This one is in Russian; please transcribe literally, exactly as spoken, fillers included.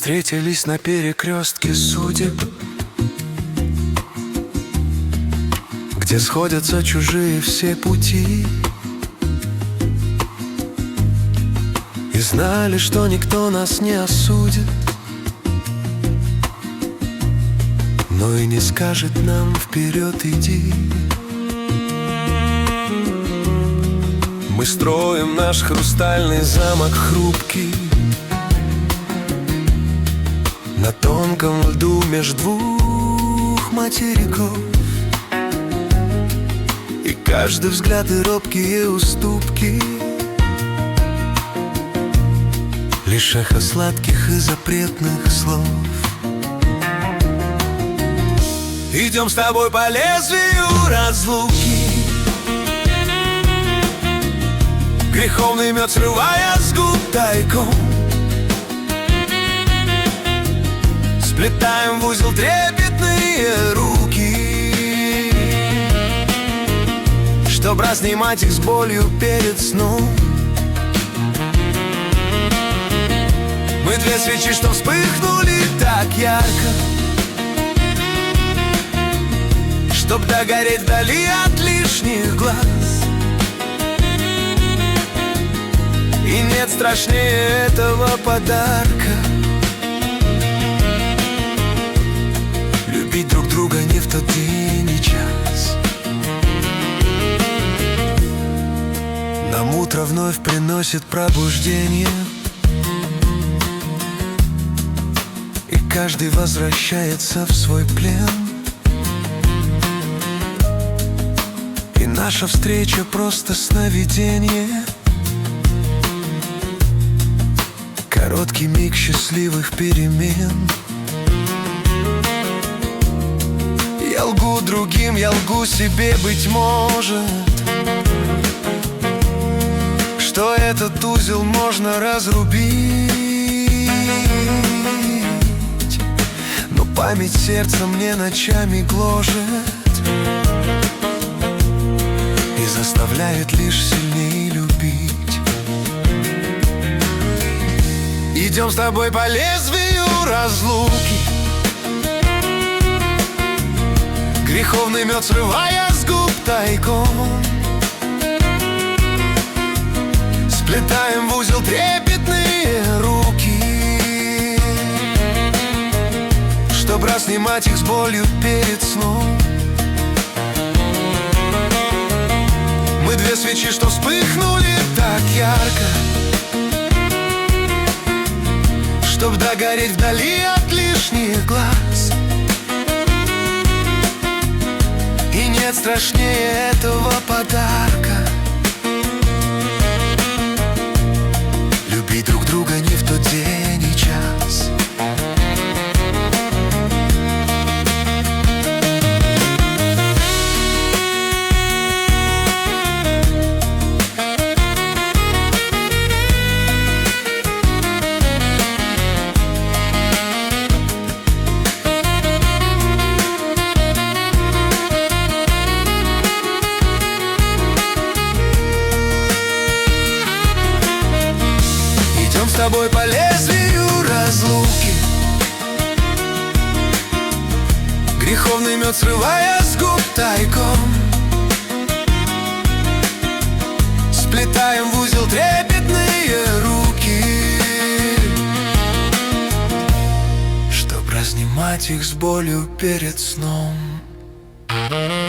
Встретились на перекрестке судеб, где сходятся чужие все пути, и знали, что никто нас не осудит, но и не скажет нам: вперед иди. Мы строим наш хрустальный замок хрупкий на тонком льду меж двух материков, и каждый взгляд и робкие уступки лишь эхо сладких и запретных слов. Идем с тобой по лезвию разлуки, греховный мед срывая с губ тайком, сплетаем в узел трепетные руки, чтоб разнимать их с болью перед сном. Мы две свечи, что вспыхнули так ярко, чтоб догореть вдали от лишних глаз. И нет страшнее этого подарка — любить друг друга не в тот день и час. Нам утро вновь приносит пробуждение, и каждый возвращается в свой плен. И наша встреча просто сновидение, короткий миг счастливых перемен. Я лгу другим, я лгу себе, быть может, что этот узел можно разрубить, но память сердца мне ночами гложет и заставляет лишь сильнее любить. Идем с тобой по лезвию разлуки, греховный мед срывая с губ тайком, сплетаем в узел трепетные руки, чтоб разнимать их с болью перед сном. Мы две свечи, что вспыхнули так ярко, чтоб догореть вдали от лишних глаз. И нет страшнее этого подарка — любить друг друга не в тот день и час. С тобой по лезвию разлуки, греховный мед срывая с губ тайком, сплетаем в узел трепетные руки, чтоб разнимать их с болью перед сном.